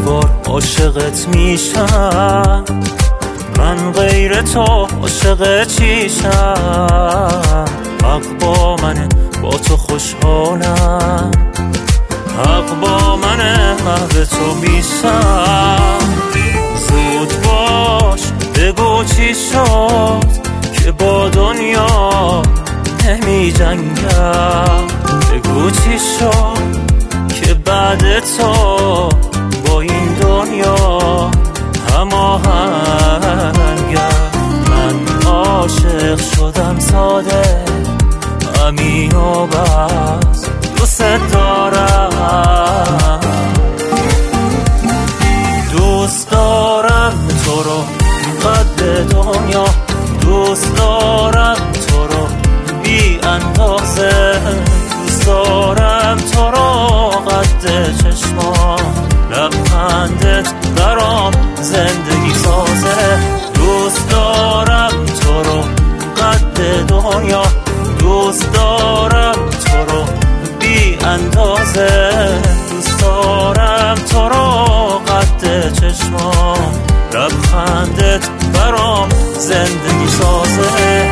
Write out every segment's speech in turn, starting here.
بار عاشقت میشم، من غیر تو عاشق چیشم. حق با منه با تو خوشحالم، حق با منه محو تو میشم. زود باش بگو چی شد که با دنیا نمی جنگم. بگو چی شد که بعد تو با این دنیا هماهنگم. من عاشق شدم ساده همین و بس، دوست دارم، دوست دارم تو رو قد دنیا، دوست دارم تو رو بی اندازه، دوست دارم تو رو قد چشمام، لبخندت برام زندگی سازه. دوست دارم تو رو قد دنیا، دوست دارم تو رو بی اندازه، دوست دارم تو رو قد چشمام، لبخندت برام زندگی سازه.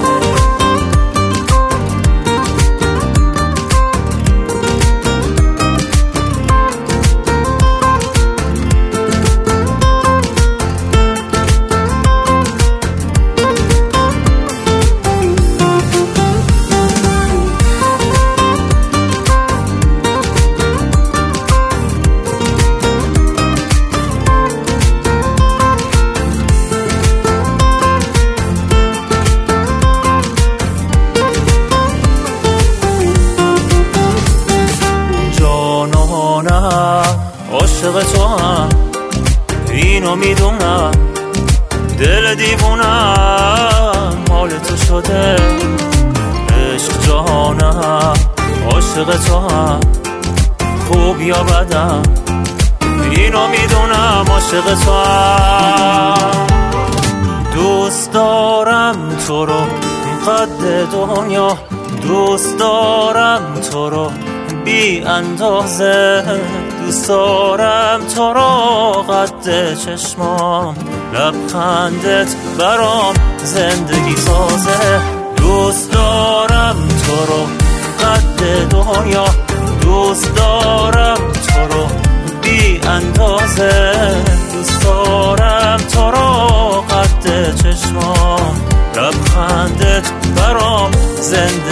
عاشق تو هم اینو میدونم، دل دیوونم مال تو شده. عشق جانم عاشق تو هم، خوب یا بدم اینو میدونم، عاشق تو هم. دوست دارم تو رو قد دنیا، دوست دارم تو رو بی اندازه، دوست دارم تو رو قد چشمام، لبخندت برام زندگی سازه. دوست دارم تو رو قد دنیا، دوست دارم تو رو بی اندازه، دوست دارم تو رو قد چشمام، لبخندت برام زندگی